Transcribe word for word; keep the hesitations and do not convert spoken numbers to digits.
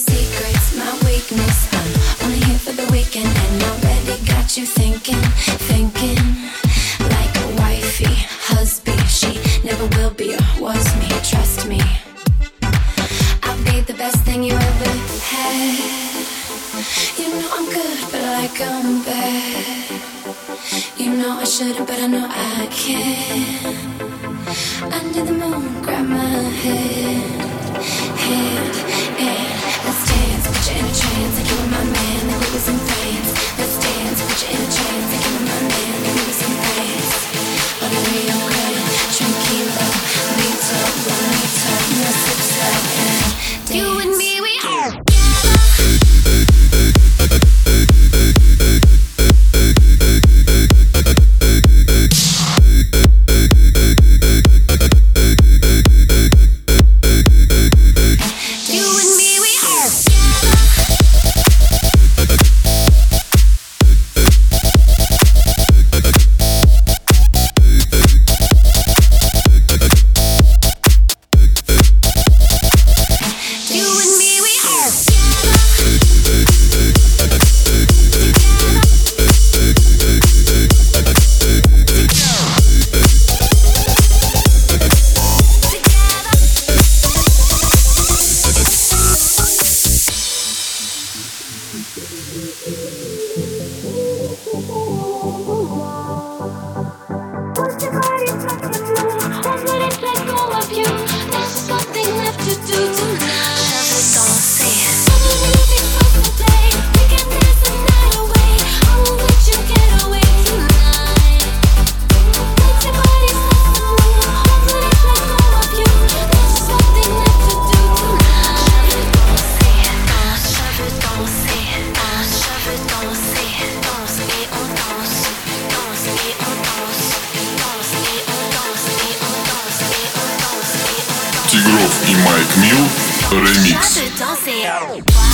secrets, my weakness. I'm only here for the weekend and already got you thinking, thinking like a wifey, husband. She never will be or was me, trust me. I'll be the best thing you ever had. You know I'm good, but like I'm bad. You know I shouldn't, but I know I can. Under the moon, grab my hand, hand, and let's dance. Put you in a trance, like you were my man, like we were some friends. Let's dance, put you in a trance, like you were my man, like we were some friends. But I'm real good, tranquilo, lito, bonito, no zigzag, and dance. You and me, we are. Тигров и Майк Милл ремикс. Danser.